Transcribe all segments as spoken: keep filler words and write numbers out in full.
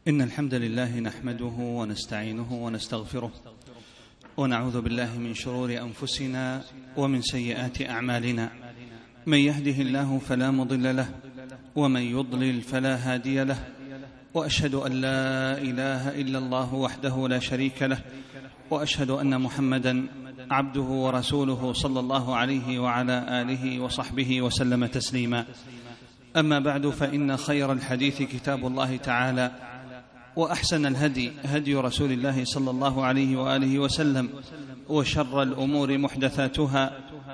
إن الحمد لله نحمده ونستعينه ونستغفره ونعوذ بالله من شرور أنفسنا ومن سيئات أعمالنا. من يهده الله فلا مضل له ومن يضلل فلا هادي له، وأشهد أن لا إله إلا الله وحده لا شريك له، وأشهد أن محمدا عبده ورسوله صلى الله عليه وعلى آله وصحبه وسلم تسليما. أما بعد، فإن خير الحديث كتاب الله تعالى، وأحسن الهدي هدي رسول الله صلى الله عليه وآله وسلم، وشر الأمور محدثاتها،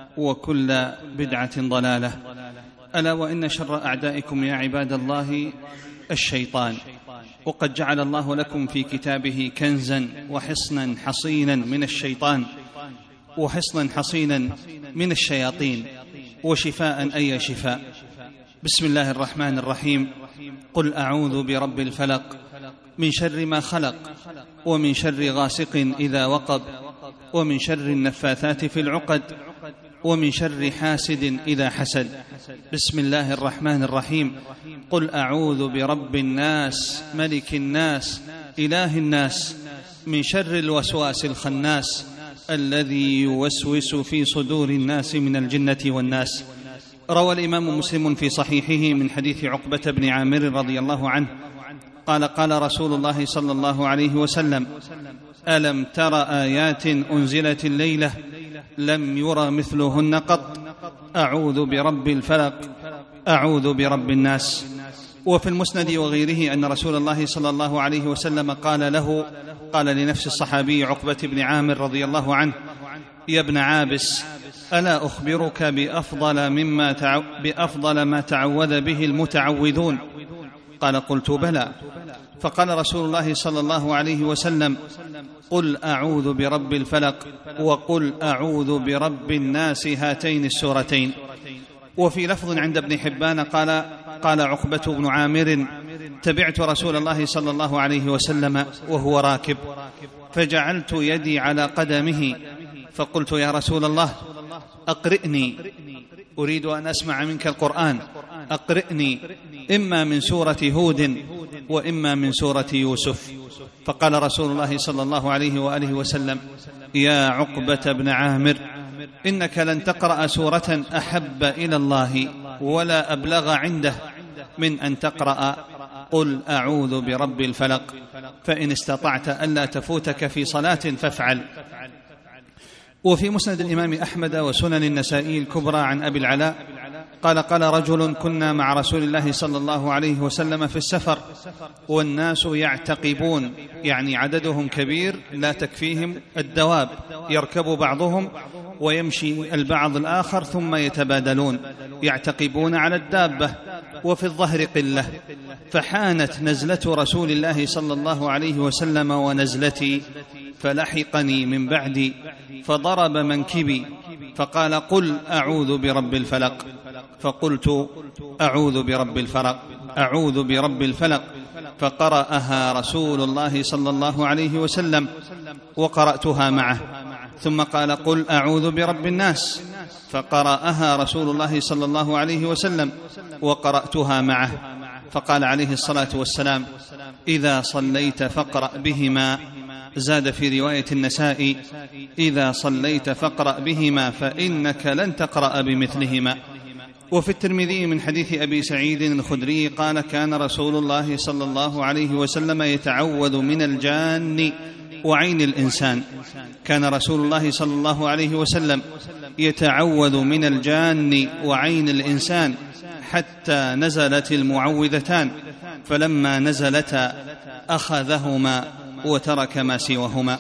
وكل بدعة ضلالة. ألا وإن شر أعدائكم يا عباد الله الشيطان، وقد جعل الله لكم في كتابه كنزا وحصنا حصينا من الشيطان، وحصنا حصينا من الشياطين، وشفاء أي شفاء. بسم الله الرحمن الرحيم. قل أعوذ برب الفلق من شر ما خلق، ومن شر غاسق إذا وقب، ومن شر النفاثات في العقد، ومن شر حاسد إذا حسد. بسم الله الرحمن الرحيم. قل أعوذ برب الناس ملك الناس إله الناس من شر الوسواس الخناس الذي يوسوس في صدور الناس من الجنة والناس. روى الإمام مسلم في صحيحه من حديث عقبة بن عامر رضي الله عنه قال: قال رسول الله صلى الله عليه وسلم: ألم تر آيات أنزلت الليلة لم ير مثلهن قط، أعوذ برب الفلق، أعوذ برب الناس. وفي المسند وغيره أن رسول الله صلى الله عليه وسلم قال له قال لنفس الصحابي عقبة بن عامر رضي الله عنه: يا ابن عابس، ألا أخبرك بأفضل, مما تعو... بأفضل ما تعوذ به المتعوذون؟ قال: قلت بلى. فقال رسول الله صلى الله عليه وسلم: قل أعوذ برب الفلق، وقل أعوذ برب الناس، هاتين السورتين. وفي لفظ عند ابن حبان قال قال عقبة بن عامر: تبعت رسول الله صلى الله عليه وسلم وهو راكب، فجعلت يدي على قدمه، فقلت: يا رسول الله، أقرئني، أريد أن أسمع منك القرآن، أقرئني إما من سورة هود وإما من سورة يوسف. فقال رسول الله صلى الله عليه وآله وسلم: يا عقبة بن عامر، إنك لن تقرأ سورة أحب إلى الله ولا أبلغ عنده من أن تقرأ قل أعوذ برب الفلق، فإن استطعت ألا تفوتك في صلاة فافعل. وفي مسند الإمام أحمد وسنن النسائي الكبرى عن أبي العلاء قال: قال رجل: كنا مع رسول الله صلى الله عليه وسلم في السفر، والناس يعتقبون، يعني عددهم كبير لا تكفيهم الدواب، يركب بعضهم ويمشي البعض الآخر ثم يتبادلون، يعتقبون على الدابة، وفي الظهر قلة. فحانت نزلة رسول الله صلى الله عليه وسلم ونزلتي، فلحقني من بعدي فضرب منكبي فقال: قل أعوذ برب الفلق. فقلت: أعوذ برب الفلق، أعوذ برب الفلق. فقرأها رسول الله صلى الله عليه وسلم وقرأتها معه، ثم قال: قل أعوذ برب الناس. فقرأها رسول الله صلى الله عليه وسلم وقرأتها معه، فقال عليه الصلاة والسلام: إذا صليت فاقرأ بهما. زاد في رواية النسائي: إذا صليت فاقرأ بهما فإنك لن تقرأ بمثلهما. وفي الترمذي من حديث أبي سعيد الخدري قال: كان رسول الله صلى الله عليه وسلم يتعوذ من الجان وعين الإنسان. كان رسول الله صلى الله عليه وسلم يتعوذ من الجان وعين الإنسان حتى نزلت المعوذتان، فلما نزلتا أخذهما وترك ما سواهما.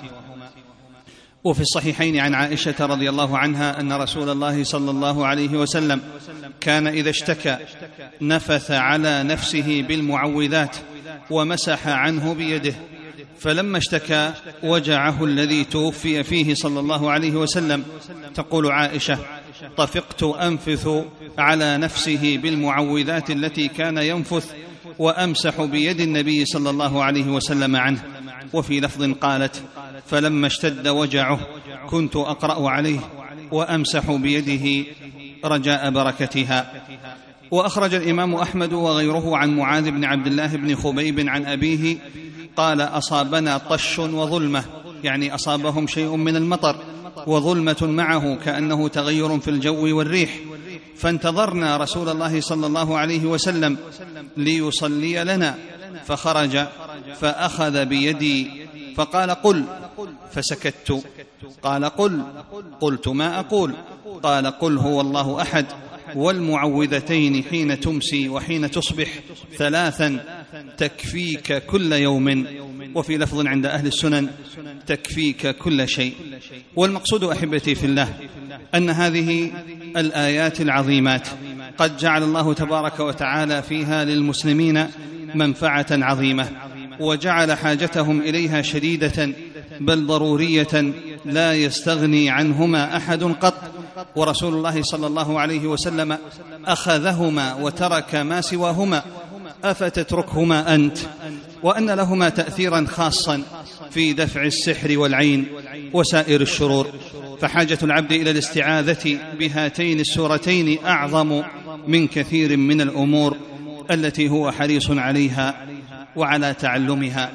وفي الصحيحين عن عائشة رضي الله عنها أن رسول الله صلى الله عليه وسلم كان إذا اشتكى نفث على نفسه بالمعوذات ومسح عنه بيده، فلما اشتكى وجعه الذي توفي فيه صلى الله عليه وسلم، تقول عائشة: طفقت أنفث على نفسه بالمعوذات التي كان ينفث وأمسح بيد النبي صلى الله عليه وسلم عنه. وفي لفظ قالت: فلما اشتد وجعه كنت أقرأ عليه وأمسح بيده رجاء بركتها. وأخرج الإمام أحمد وغيره عن معاذ بن عبد الله بن خبيب عن أبيه قال: أصابنا طش وظلمة، يعني أصابهم شيء من المطر وظلمة معه كأنه تغير في الجو والريح، فانتظرنا رسول الله صلى الله عليه وسلم ليصلي لنا، فخرج فأخذ بيدي فقال: قل، فسكت. قال: قل، قلت: ما أقول؟ قال: قل هو الله أحد، والمعوذتين حين تمسي وحين تصبح ثلاثا تكفيك كل يوم، وفي لفظ عند أهل السنن تكفيك كل شيء. والمقصود أحبتي في الله أن هذه الآيات العظيمات قد جعل الله تبارك وتعالى فيها للمسلمين منفعة عظيمة، وجعل حاجتهم إليها شديدة بل ضرورية لا يستغني عنهما أحد قط، ورسول الله صلى الله عليه وسلم أخذهما وترك ما سواهما، أفتتركهما أنت؟ وأن لهما تأثيرا خاصا في دفع السحر والعين وسائر الشرور، فحاجة العبد إلى الاستعاذة بهاتين السورتين أعظم من كثير من الأمور التي هو حريص عليها وعلى تعلمها.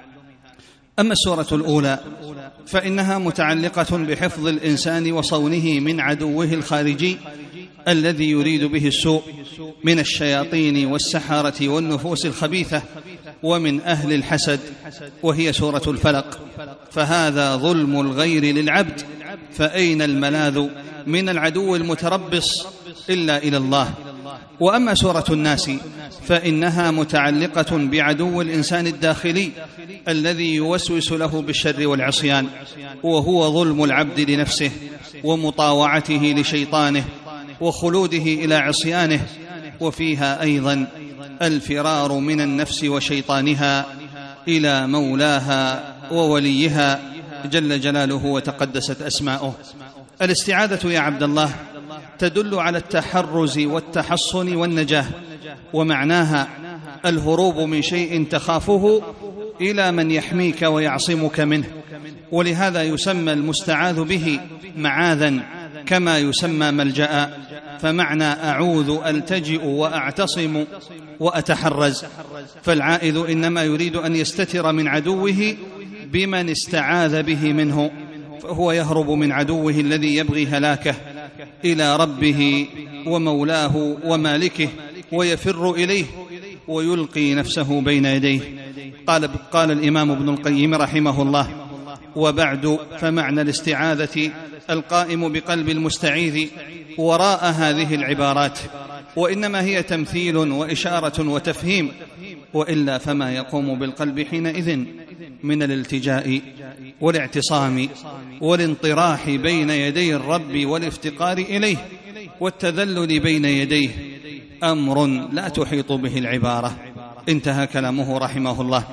أما السورة الأولى فإنها متعلقة بحفظ الإنسان وصونه من عدوه الخارجي الذي يريد به السوء من الشياطين والسحرة والنفوس الخبيثة ومن أهل الحسد، وهي سورة الفلق. فهذا ظلم الغير للعبد، فأين الملاذ من العدو المتربص إلا إلى الله. وأما سورة الناس فإنها متعلقة بعدو الإنسان الداخلي الذي يوسوس له بالشر والعصيان، وهو ظلم العبد لنفسه ومطاوعته لشيطانه وخلوده إلى عصيانه، وفيها أيضا الفرار من النفس وشيطانها إلى مولاها ووليها جل جلاله وتقدست أسماؤه. الاستعاذة يا عبد الله تدل على التحرز والتحصن والنجاة، ومعناها الهروب من شيء تخافه إلى من يحميك ويعصمك منه، ولهذا يسمى المستعاذ به معاذا كما يسمى ملجأ، فمعنى أعوذ ألتجئ وأعتصم وأتحرز. فالعائذ إنما يريد أن يستتر من عدوه بمن استعاذ به منه، فهو يهرب من عدوه الذي يبغي هلاكه إلى ربه ومولاه ومالكه، ويفر إليه ويلقي نفسه بين يديه. قال, قال الإمام ابن القيم رحمه الله: وبعد، فمعنى الاستعاذة القائم بقلب المستعيذ وراء هذه العبارات، وإنما هي تمثيل وإشارة وتفهيم، وإلا فما يقوم بالقلب حينئذ من الالتجاء والاعتصام والانطراح بين يدي الرب والافتقار إليه والتذلل بين يديه أمر لا تحيط به العبارة. انتهى كلامه رحمه الله.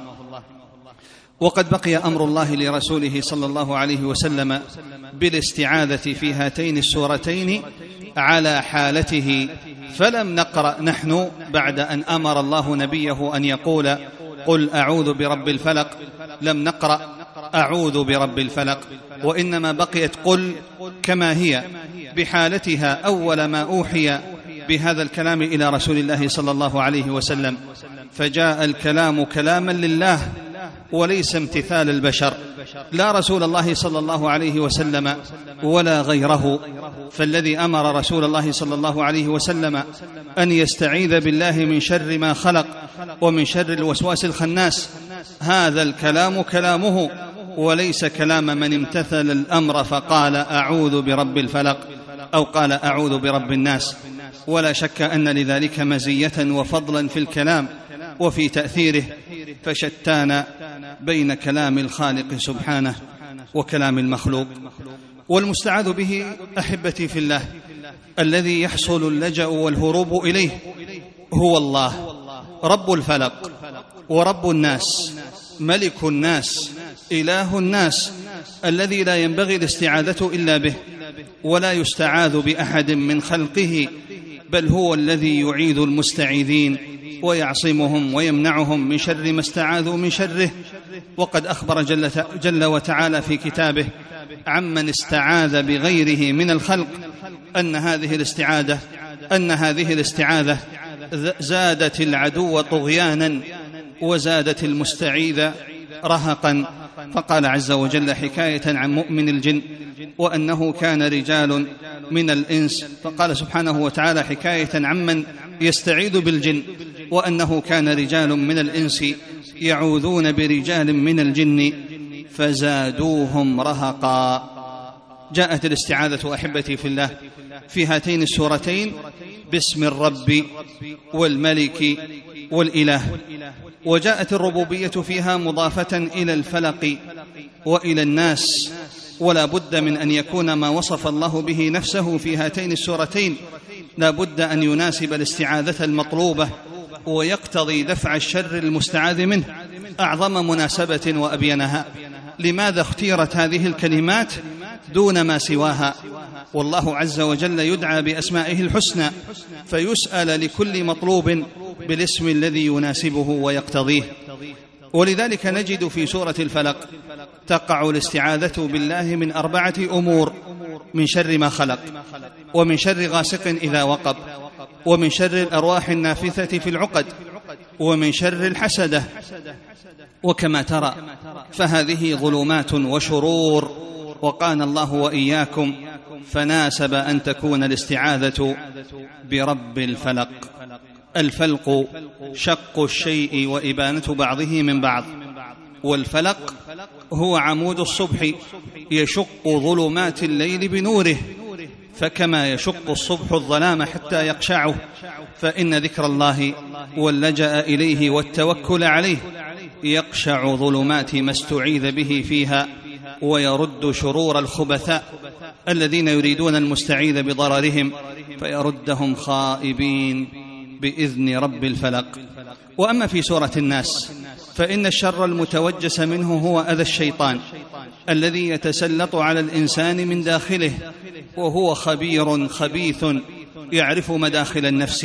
وقد بقي أمر الله لرسوله صلى الله عليه وسلم بالاستعاذة في هاتين السورتين على حالته، فلم نقرأ نحن بعد أن أمر الله نبيه أن يقول قل أعوذ برب الفلق، لم نقرأ أعوذ برب الفلق، وإنما بقيت قل كما هي بحالتها أول ما أوحي بهذا الكلام إلى رسول الله صلى الله عليه وسلم، فجاء الكلام كلاما لله وليس امتثال البشر، لا رسول الله صلى الله عليه وسلم ولا غيره. فالذي أمر رسول الله صلى الله عليه وسلم أن يستعيذ بالله من شر ما خلق ومن شر الوسواس الخناس، هذا الكلام كلامه وليس كلام من امتثل الأمر فقال أعوذ برب الفلق أو قال أعوذ برب الناس. ولا شك أن لذلك مزية وفضلا في الكلام وفي تأثيره، فشتان بين كلام الخالق سبحانه وكلام المخلوق. والمستعاذ به أحبتي في الله الذي يحصل اللجأ والهروب إليه هو الله رب الفلق ورب الناس، ملك الناس، إله الناس، الذي لا ينبغي الاستعاذة إلا به، ولا يستعاذ بأحد من خلقه، بل هو الذي يعيذ المستعيذين ويعصمهم ويمنعهم من شر ما استعاذوا من شره. وقد أخبر جل, جل وتعالى في كتابه عمن استعاذ بغيره من الخلق أن هذه الاستعاذة أن هذه الاستعاذة زادت العدو طغيانا وزادت المستعيذ رهقا. فقال عز وجل حكاية عن مؤمن الجن وأنه كان رجال من الإنس، فقال سبحانه وتعالى حكاية عمن يستعيذ بالجن وأنه كان رجال من الإنس يعوذون برجال من الجن فزادوهم رهقا. جاءت الاستعاذة أحبتي في الله في هاتين السورتين باسم الرب والملك والإله، وجاءت الربوبية فيها مضافة إلى الفلق وإلى الناس، ولا بد من أن يكون ما وصف الله به نفسه في هاتين السورتين لا بد أن يناسب الاستعاذة المطلوبة ويقتضي دفع الشر المستعاذ منه أعظم مناسبة وأبينها. لماذا اختيرت هذه الكلمات دون ما سواها؟ والله عز وجل يدعى بأسمائه الحسنى، فيسأل لكل مطلوب بالاسم الذي يناسبه ويقتضيه. ولذلك نجد في سورة الفلق تقع الاستعاذة بالله من أربعة أمور: من شر ما خلق، ومن شر غاسق إذا وقب، ومن شر الأرواح النافثة في العقد، ومن شر الحسدة. وكما ترى فهذه ظلمات وشرور، وقانا الله وإياكم، فناسب أن تكون الاستعاذة برب الفلق. الفلق شق الشيء وإبانة بعضه من بعض، والفلق هو عمود الصبح يشق ظلمات الليل بنوره، فكما يشق الصبح الظلام حتى يقشعه، فإن ذكر الله واللجأ إليه والتوكل عليه يقشع ظلمات ما استعيذ به فيها ويرد شرور الخبثاء الذين يريدون المستعيذ بضررهم، فيردهم خائبين بإذن رب الفلق. وأما في سورة الناس فإن الشر المتوجس منه هو أذى الشيطان الذي يتسلط على الإنسان من داخله، وهو خبير خبيث يعرف مداخل النفس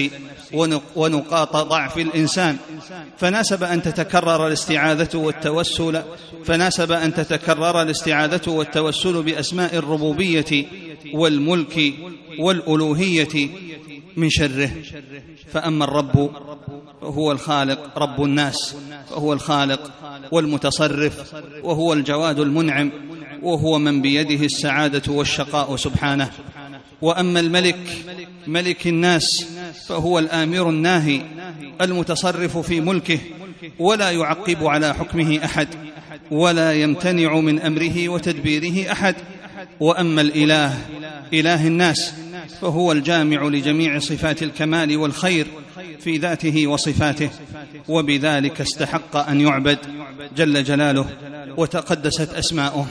ونقاط ضعف الإنسان، فناسب أن تتكرر الاستعاذة والتوسل فناسب أن تتكرر الاستعاذة والتوسل بأسماء الربوبية والملك والألوهية من شره. فأما الرب فهو الخالق، رب الناس فهو الخالق والمتصرف، وهو الجواد المنعم، وهو من بيده السعادة والشقاء سبحانه. وأما الملك ملك الناس فهو الآمر الناهي المتصرف في ملكه، ولا يعقب على حكمه أحد ولا يمتنع من أمره وتدبيره أحد. وأما الإله إله الناس فهو الجامع لجميع صفات الكمال والخير في ذاته وصفاته، وبذلك استحق أن يعبد جل جلاله وتقدست أسماؤه.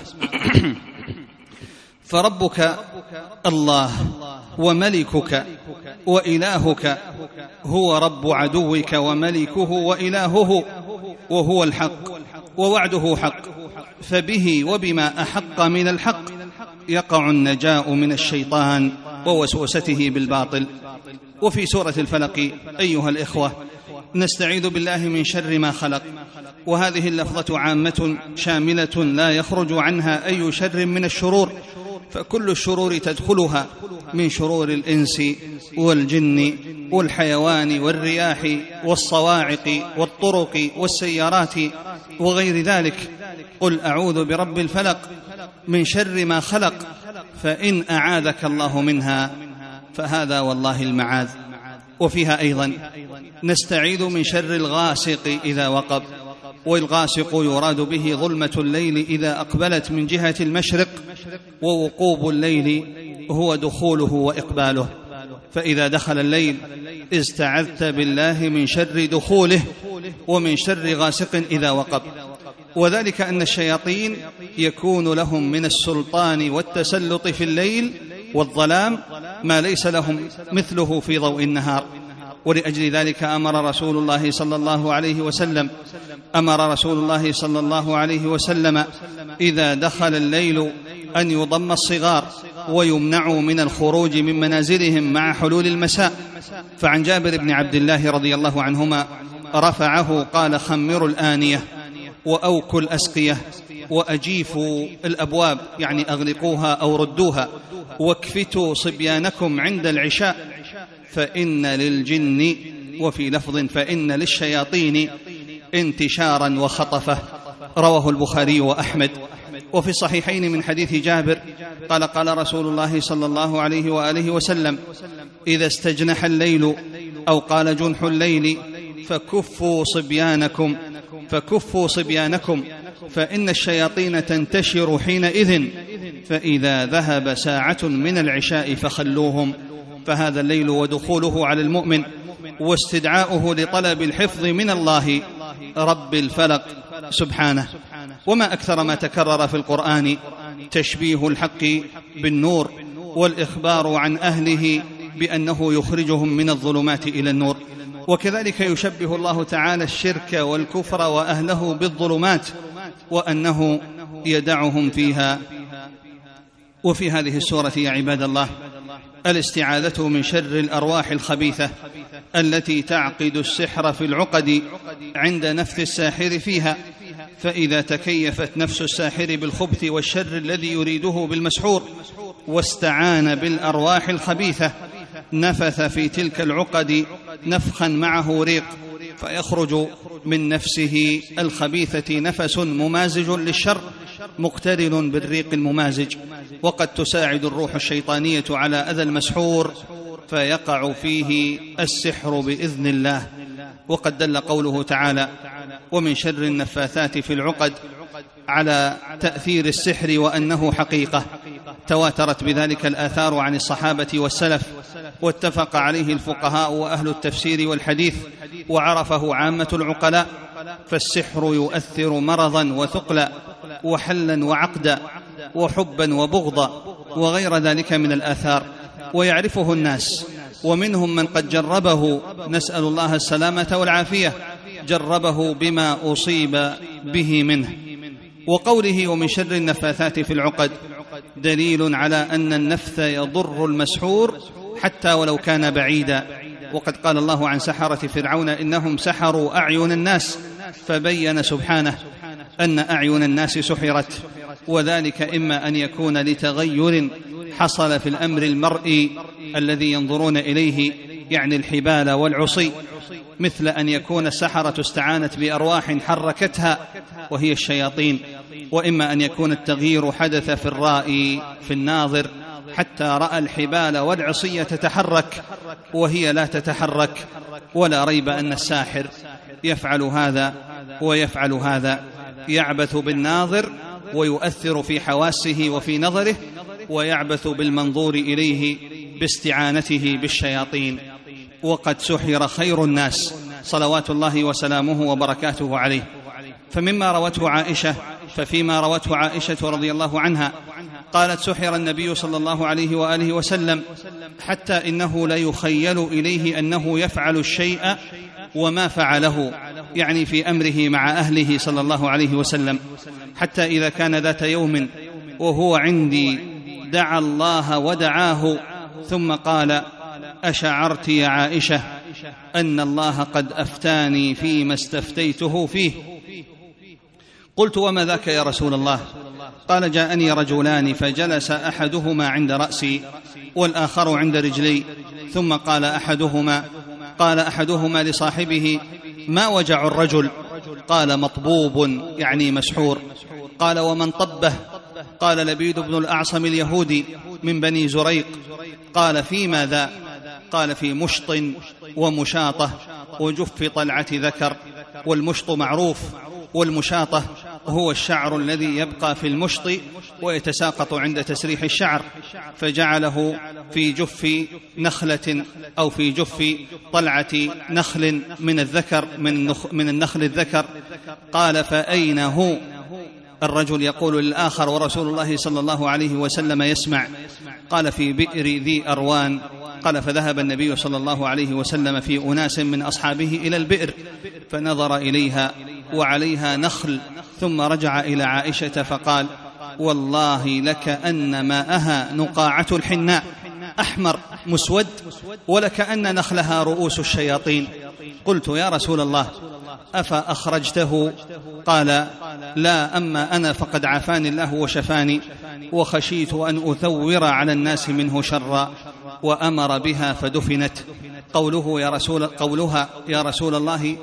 فربك الله وملكك وإلهك هو رب عدوك وملكه وإلهه، وهو الحق ووعده حق، فبه وبما أحق من الحق يقع النجاء من الشيطان ووسوسته بالباطل. وفي سورة الفلق أيها الإخوة نستعيذ بالله من شر ما خلق، وهذه اللفظة عامة شاملة لا يخرج عنها أي شر من الشرور، فكل الشرور تدخلها من شرور الإنس والجن والحيوان والرياح والصواعق والطرق والسيارات وغير ذلك. قل أعوذ برب الفلق من شر ما خلق، فإن أعاذك الله منها فهذا والله المعاذ. وفيها أيضا نستعيذ من شر الغاسق إذا وقب، والغاسق يراد به ظلمة الليل إذا أقبلت من جهة المشرق، ووقوب الليل هو دخوله وإقباله، فإذا دخل الليل استعذت بالله من شر دخوله ومن شر غاسق إذا وقب. وذلك أن الشياطين يكون لهم من السلطان والتسلط في الليل والظلام ما ليس لهم مثله في ضوء النهار. ولأجل ذلك أمر رسول الله صلى الله عليه وسلم أمر رسول الله صلى الله عليه وسلم إذا دخل الليل أن يضم الصغار ويمنعوا من الخروج من منازلهم مع حلول المساء. فعن جابر بن عبد الله رضي الله عنهما رفعه قال: خمروا الآنية وأوكوا الأسقية وأجيفوا الأبواب، يعني أغلقوها أو ردوها، واكفتوا صبيانكم عند العشاء، فإن للجن، وفي لفظ فإن للشياطين انتشارا وخطفة. رواه البخاري وأحمد. وفي الصحيحين من حديث جابر قال قال رسول الله صلى الله عليه وآله وسلم: إذا استجنح الليل، أو قال جنح الليل، فكفوا صبيانكم فكفوا صبيانكم فإن الشياطين تنتشر حينئذ، فإذا ذهب ساعة من العشاء فخلوهم. فهذا الليل ودخوله على المؤمن واستدعاؤه لطلب الحفظ من الله رب الفلق سبحانه. وما أكثر ما تكرر في القرآن تشبيه الحق بالنور، والإخبار عن أهله بأنه يخرجهم من الظلمات إلى النور. وكذلك يشبه الله تعالى الشرك والكفر وأهله بالظلمات، وأنه يدعهم فيها. وفي هذه السورة يا عباد الله الاستعاذة من شر الأرواح الخبيثة التي تعقد السحر في العقد عند نفث الساحر فيها، فإذا تكيفت نفس الساحر بالخبث والشر الذي يريده بالمسحور واستعان بالأرواح الخبيثة، نفث في تلك العقد نفخا معه ريق، فيخرج من نفسه الخبيثة نفس ممازج للشر مقترن بالريق الممازج، وقد تساعد الروح الشيطانية على أذى المسحور فيقع فيه السحر بإذن الله. وقد دل قوله تعالى: ومن شر النفاثات في العقد على تأثير السحر وأنه حقيقة. تواترت بذلك الآثار عن الصحابة والسلف، واتفق عليه الفقهاء وأهل التفسير والحديث، وعرفه عامة العقلاء. فالسحر يؤثر مرضا وثقلا وحلا وعقدا وحبا وبغضا وغير ذلك من الآثار، ويعرفه الناس، ومنهم من قد جربه، نسأل الله السلامة والعافية، جربه بما أصيب به منه. وقوله ومن شر النفاثات في العقد دليل على أن النفث يضر المسحور حتى ولو كان بعيدا. وقد قال الله عن سحرة فرعون: إنهم سحروا أعين الناس، فبين سبحانه أن أعين الناس سحرت، وذلك إما أن يكون لتغير حصل في الأمر المرئي الذي ينظرون إليه، يعني الحبال والعصي، مثل أن يكون السحرة استعانت بأرواح حركتها وهي الشياطين، وإما أن يكون التغيير حدث في الرائي في الناظر حتى رأى الحبال والعصي تتحرك وهي لا تتحرك. ولا ريب أن الساحر يفعل هذا ويفعل هذا، يعبث بالناظر ويؤثر في حواسه وفي نظره، ويعبث بالمنظور إليه باستعانته بالشياطين. وقد سحر خير الناس صلوات الله وسلامه وبركاته عليه. فمما روته عائشة ففيما روته عائشة رضي الله عنها قالت: سحر النبي صلى الله عليه وآله وسلم حتى إنه لا يخيل إليه أنه يفعل الشيء وما فعله، يعني في أمره مع أهله صلى الله عليه وسلم، حتى إذا كان ذات يوم وهو عندي دعا الله ودعاه، ثم قال: أشعرت يا عائشة أن الله قد أفتاني فيما استفتيته فيه؟ قلت: وما ذاك يا رسول الله؟ قال: جاءني رجلان فجلس أحدهما عند رأسي والآخر عند رجلي، ثم قال أحدهما قال أحدهما لصاحبه: ما وجع الرجل؟ قال: مطبوب، يعني مسحور. قال: ومن طبه؟ قال: لبيد بن الأعصم اليهودي من بني زريق. قال: في ماذا؟ قال: في مشط ومشاطة وجف طلعة ذكر. والمشط معروف، والمشاطة هو الشعر الذي يبقى في المشط ويتساقط عند تسريح الشعر، فجعله في جف نخلة أو في جف طلعة نخل من الذكر من النخل الذكر. قال: فأين هو؟ الرجل يقول للآخر ورسول الله صلى الله عليه وسلم يسمع. قال: في بئر ذي أروان. قال: فذهب النبي صلى الله عليه وسلم في أناس من أصحابه إلى البئر، فنظر إليها وعليها نخل، ثم رجع إلى عائشة فقال: والله لكأن ماءها نقاعة الحناء، أحمر مسود، ولكأن نخلها رؤوس الشياطين. قلت: يا رسول الله أفأخرجته؟ قال: لا، أما أنا فقد عافاني الله وشفاني، وخشيت أن أثور على الناس منه شرا. وأمر بها فدفنت. قوله يا رسول قولها يا رسول الله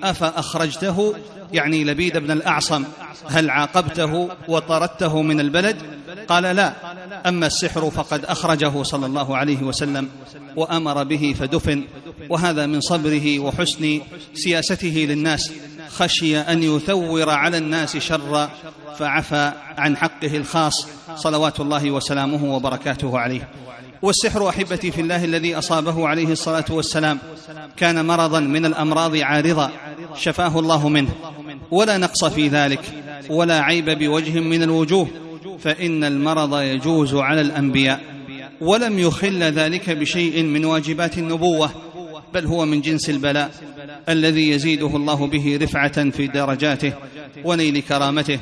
أفأخرجته، يعني لبيد بن الأعصم، هل عاقبته وطردته من البلد؟ قال لا، أما السحر فقد أخرجه صلى الله عليه وسلم وأمر به فدفن. وهذا من صبره وحسن سياسته للناس، خشي أن يثور على الناس شرا فعفى عن حقه الخاص صلوات الله وسلامه وبركاته عليه. والسحر أحبتي في الله الذي أصابه عليه الصلاة والسلام كان مرضا من الأمراض عارضة شفاه الله منه، ولا نقص في ذلك ولا عيب بوجه من الوجوه، فإن المرض يجوز على الأنبياء، ولم يخل ذلك بشيء من واجبات النبوة، بل هو من جنس البلاء الذي يزيده الله به رفعة في درجاته ونيل كرامته،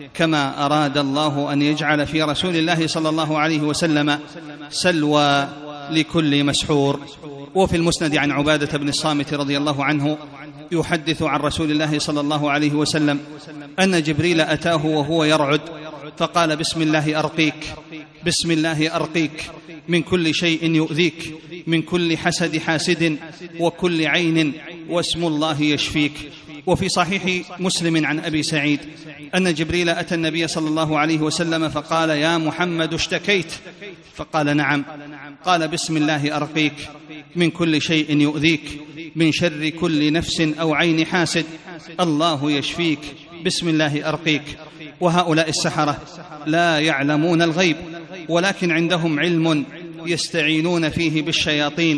كما أراد الله أن يجعل في رسول الله صلى الله عليه وسلم سلوى لكل مسحور. وفي المسند عن عبادة بن الصامت رضي الله عنه يحدث عن رسول الله صلى الله عليه وسلم أن جبريل أتاه وهو يرعد فقال بسم الله أرقيك، بسم الله أرقيك من كل شيء يؤذيك، من كل حسد حاسد وكل عين، واسم الله يشفيك. وفي صحيح مسلم عن أبي سعيد أن جبريل أتى النبي صلى الله عليه وسلم فقال يا محمد اشتكيت؟ فقال نعم. قال بسم الله أرقيك من كل شيء يؤذيك، من شر كل نفس أو عين حاسد، الله يشفيك، بسم الله أرقيك. وهؤلاء السحرة لا يعلمون الغيب، ولكن عندهم علم يستعينون فيه بالشياطين،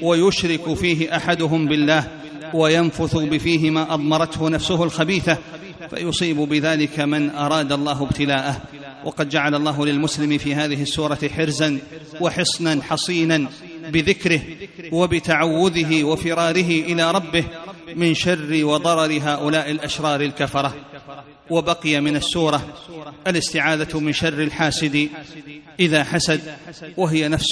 ويشرك فيه أحدهم بالله، وينفث بفيه ما أضمرته نفسه الخبيثة، فيصيب بذلك من أراد الله ابتلاءه. وقد جعل الله للمسلم في هذه السورة حرزا وحصنا حصينا بذكره وبتعوذه وفراره إلى ربه من شر وضرر هؤلاء الأشرار الكفرة. وبقي من السورة الاستعاذة من شر الحاسد إذا حسد، وهي نفس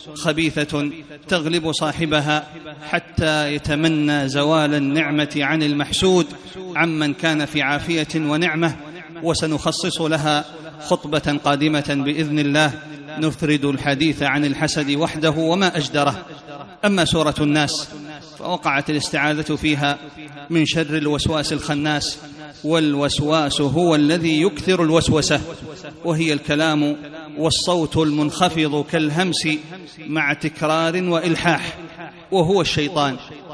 خبيثة تغلب صاحبها حتى يتمنى زوال النعمة عن المحسود عمن كان في عافية ونعمة، وسنخصص لها خطبة قادمة بإذن الله نفرد الحديث عن الحسد وحده وما أجدره. أما سورة الناس فوقعت الاستعاذة فيها من شر الوسواس الخناس، والوسواس هو الذي يكثر الوسوسة، وهي الكلام والصوت المنخفض كالهمس مع تكرار وإلحاح، وهو الشيطان،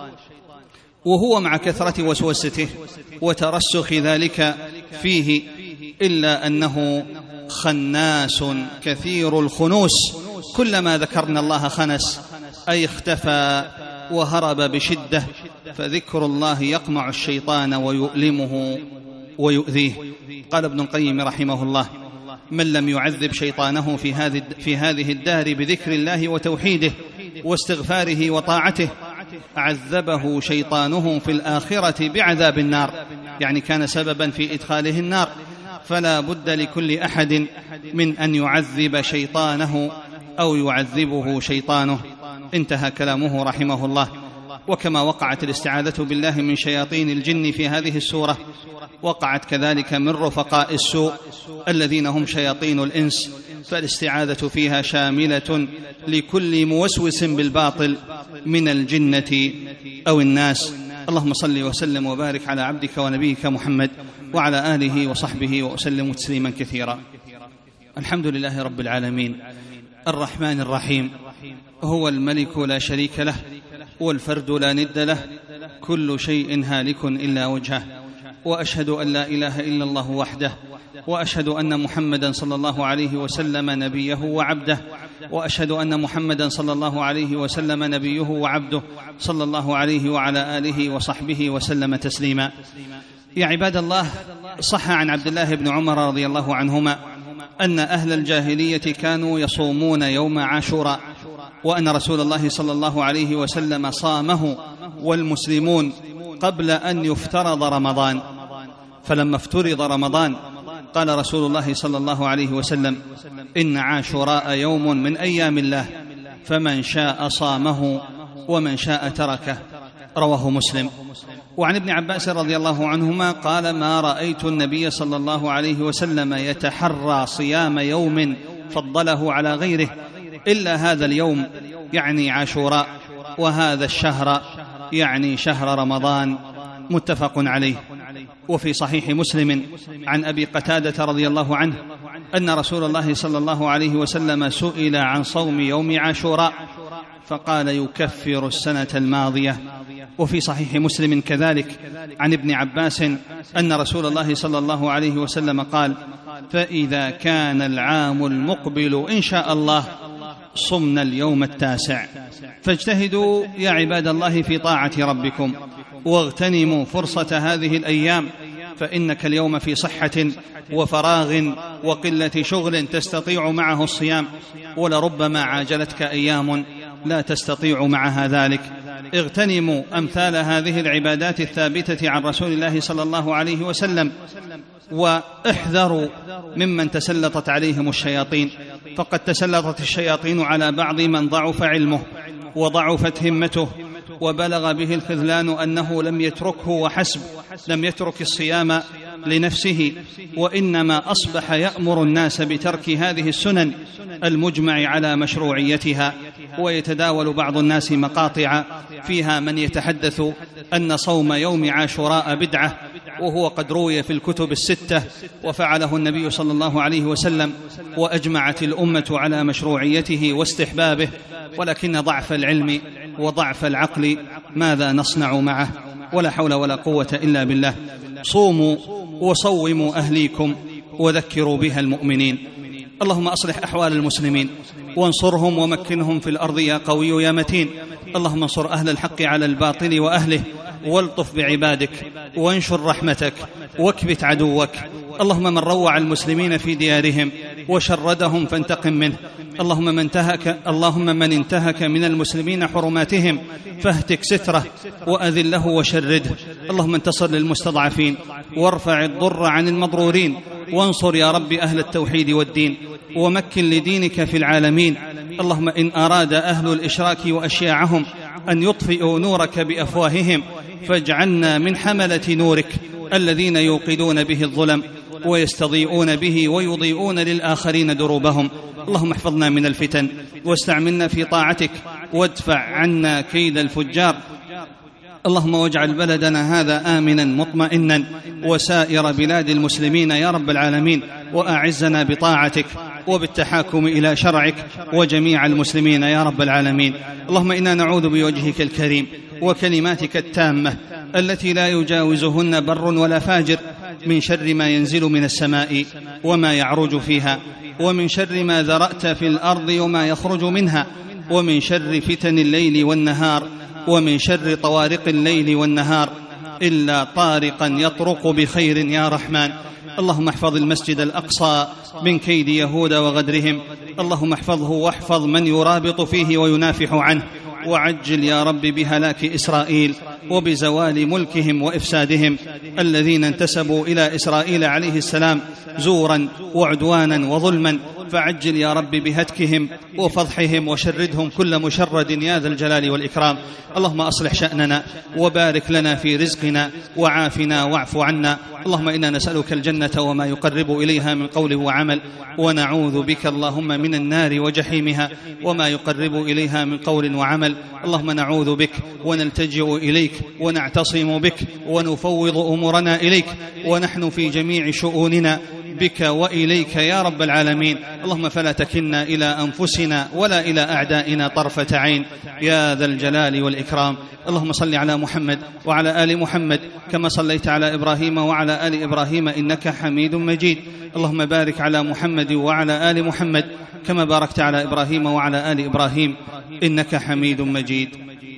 وهو مع كثرة وسوسته وترسخ ذلك فيه إلا أنه خناس كثير الخنوس، كلما ذكرنا الله خنس أي اختفى وهرب بشدة، فذكر الله يقمع الشيطان ويؤلمه ويؤذيه. قال ابن القيم رحمه الله من لم يعذب شيطانه في هذه في هذه الدار بذكر الله وتوحيده واستغفاره وطاعته عذبه شيطانه في الآخرة بعذاب النار، يعني كان سببا في إدخاله النار. فلا بد لكل أحد من أن يعذب شيطانه أو يعذبه شيطانه. انتهى كلامه رحمه الله. وكما وقعت الاستعاذة بالله من شياطين الجن في هذه السورة، وقعت كذلك من رفقاء السوء الذين هم شياطين الإنس، فالاستعاذة فيها شاملة لكل موسوس بالباطل من الجنة أو الناس. اللهم صل وسلم وبارك على عبدك ونبيك محمد وعلى آله وصحبه وسلم تسليما كثيرا. الحمد لله رب العالمين الرحمن الرحيم، هو الملك لا شريك له والفرد لا ند له، كل شيء هالك إلا وجهه، وأشهد أن لا إله إلا الله وحده، وأشهد أن محمدا صلى الله عليه وسلم نبيه وعبده، وأشهد أن محمدا صلى الله عليه وسلم نبيه وعبده صلى الله عليه وعلى آله وصحبه وسلم تسليما. يا عباد الله، صح عن عبد الله بن عمر رضي الله عنهما أن أهل الجاهلية كانوا يصومون يوم عاشوراء، وأن رسول الله صلى الله عليه وسلم صامه والمسلمون قبل أن يفترض رمضان. فلما افترض رمضان قال رسول الله صلى الله عليه وسلم إن عاشوراء يوم من أيام الله، فمن شاء صامه ومن شاء تركه، رواه مسلم. وعن ابن عباس رضي الله عنهما قال ما رأيت النبي صلى الله عليه وسلم يتحرى صيام يوم فضله على غيره إلا هذا اليوم، يعني عاشوراء، وهذا الشهر يعني شهر رمضان، متفق عليه. وفي صحيح مسلم عن أبي قتادة رضي الله عنه أن رسول الله صلى الله عليه وسلم سئل عن صوم يوم عاشوراء فقال يكفر السنة الماضية. وفي صحيح مسلم كذلك عن ابن عباس أن رسول الله صلى الله عليه وسلم قال: فإذا كان العام المقبل إن شاء الله صمنا اليوم التاسع. فاجتهدوا يا عباد الله في طاعة ربكم، واغتنموا فرصة هذه الأيام، فإنك اليوم في صحة وفراغ وقلة شغل تستطيع معه الصيام، ولربما عاجلتك أيام لا تستطيع معها ذلك. اغتنموا أمثال هذه العبادات الثابتة عن رسول الله صلى الله عليه وسلم، واحذروا ممن تسلطت عليهم الشياطين، فقد تسلطت الشياطين على بعض من ضعف علمه وضعفت همته وبلغ به الخذلان أنه لم يتركه وحسب، لم يترك الصيام لنفسه، وإنما أصبح يأمر الناس بترك هذه السنن المجمع على مشروعيتها. ويتداول بعض الناس مقاطع فيها من يتحدث أن صوم يوم عاشوراء بدعة، وهو قد روي في الكتب الستة وفعله النبي صلى الله عليه وسلم، وأجمعت الأمة على مشروعيته واستحبابه، ولكن ضعف العلم وضعف العقل ماذا نصنع معه؟ ولا حول ولا قوة إلا بالله. صوموا وصوموا أهليكم وذكروا بها المؤمنين. اللهم أصلح أحوال المسلمين وانصرهم ومكنهم في الأرض يا قوي يا متين. اللهم انصر أهل الحق على الباطل وأهله، والطف بعبادك وانشر رحمتك واكبت عدوك. اللهم من روع المسلمين في ديارهم وشردهم فانتقم منه. اللهم من انتهك اللهم من انتهك من المسلمين حرماتهم فاهتك ستره وأذله وشرده. اللهم انتصر للمستضعفين وارفع الضر عن المضرورين، وانصر يا رب أهل التوحيد والدين، ومكن لدينك في العالمين. اللهم إن أراد أهل الإشراك وأشياعهم أن يطفئوا نورك بأفواههم فاجعلنا من حملة نورك الذين يوقدون به الظلم ويستضيئون به ويضيئون للآخرين دروبهم. اللهم احفظنا من الفتن واستعملنا في طاعتك، وادفع عنا كيد الفجار. اللهم واجعل بلدنا هذا آمنا مطمئنا وسائر بلاد المسلمين يا رب العالمين، وأعزنا بطاعتك وبالتحاكم إلى شرعك وجميع المسلمين يا رب العالمين. اللهم إنا نعوذ بوجهك الكريم وكلماتك التامة التي لا يجاوزهن بر ولا فاجر من شر ما ينزل من السماء وما يعرج فيها، ومن شر ما ذرأت في الأرض وما يخرج منها، ومن شر فتن الليل والنهار، ومن شر طوارق الليل والنهار، إلا طارقا يطرق بخير يا رحمن. اللهم احفظ المسجد الأقصى من كيد يهود وغدرهم. اللهم احفظه واحفظ من يرابط فيه وينافح عنه، وعجل يا رب بهلاك إسرائيل وبزوال ملكهم وإفسادهم الذين انتسبوا إلى إسرائيل عليه السلام زورا وعدوانا وظلما، فعجل يا رب بهتكهم وفضحهم وشردهم كل مشرد يا ذا الجلال والإكرام. اللهم أصلح شأننا وبارك لنا في رزقنا وعافنا واعف عنا. اللهم إنا نسألك الجنة وما يقرب إليها من قول وعمل، ونعوذ بك اللهم من النار وجحيمها وما يقرب إليها من قول وعمل. اللهم نعوذ بك ونلتجئ إليك ونعتصم بك ونفوض أمورنا إليك، ونحن في جميع شؤوننا بك وإليك يا رب العالمين. اللهم فلا تكلنا إلى أنفسنا ولا إلى أعدائنا طرفة عين يا ذا الجلال والإكرام. اللهم صل على محمد وعلى آل محمد كما صليت على إبراهيم وعلى آل إبراهيم إنك حميد مجيد. اللهم بارك على محمد وعلى آل محمد كما باركت على إبراهيم وعلى آل إبراهيم إنك حميد مجيد.